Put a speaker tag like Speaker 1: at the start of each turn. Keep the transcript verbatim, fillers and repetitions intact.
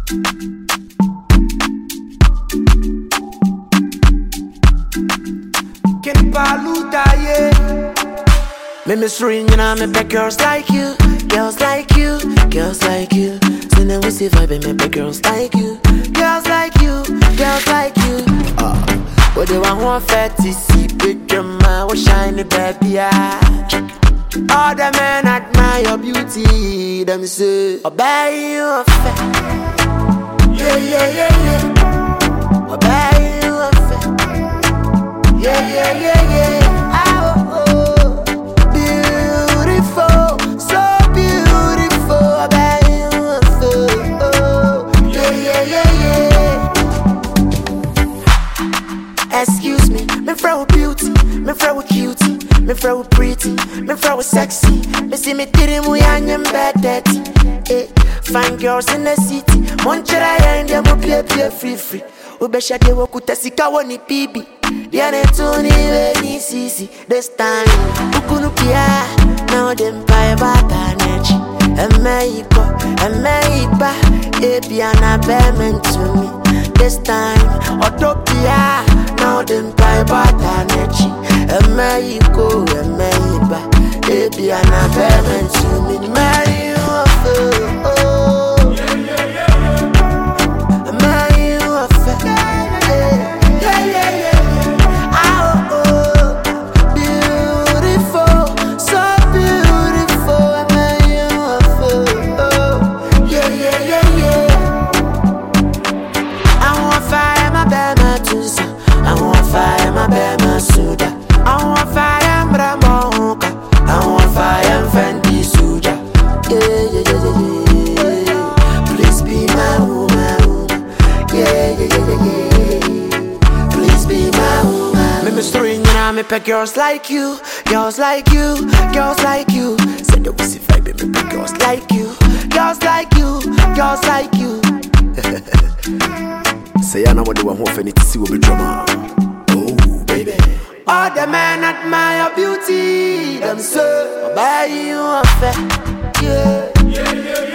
Speaker 1: Can paluta, yeah. Me miss ring, you know, me beg girls like you, girls like you, girls like you. So now we see vibe, me beg girls like you, girls like you, girls like you. Uh, but they want one fatty, see big drama, what shiny baby, yeah. All the men admire your beauty, them say, I'll buy you a fat. Yeah, yeah, yeah, yeah. I'll buy you a fat. Yeah, yeah, yeah, yeah. Oh, oh. Beautiful, so beautiful. I'll buy you a fat. Oh, yeah, yeah, yeah, yeah. Excuse me, me throw beauty, me throw cutie. Me throw pretty, me throw sexy. Me see me titty mu yanyem bad dirty. Eh, fine girls in the city. Monchera ya india mo pie pie free free. Ubesha de wakuta sika woni bibi. Diane tuni we ni sisi. This time ukunu pia now dem pie bata nechi. Emeipo, emeipa, ebiana bemen to me. This time Otopia now dem pie bata nechi. Emeipo, emeipa, ebiana bemen to me. Marry you a fool, oh. Marry you a fool, yeah, yeah, yeah, yeah. Oh, oh, beautiful, so beautiful. Marry you a fool, oh, yeah, yeah, yeah, yeah. I want fire, my bema tusa. I want fire, my bema suda. I want fire, mbramoka. I want fire, Fendi Suja. Yeah, yeah, yeah, yeah, yeah. Please be my woman. Yeah, yeah, yeah, yeah, yeah. Please be my woman. Me miss ring, you know, me pick girls like you, girls like you, girls like you. Say the wussy vibe, me pick girls like you, girls like you, girls like you. Say I know what the one who finna to see what be drama. Oh, baby. All the men admire your beauty, them say, I'll buy you a fat. Yeah, yeah, yeah, yeah.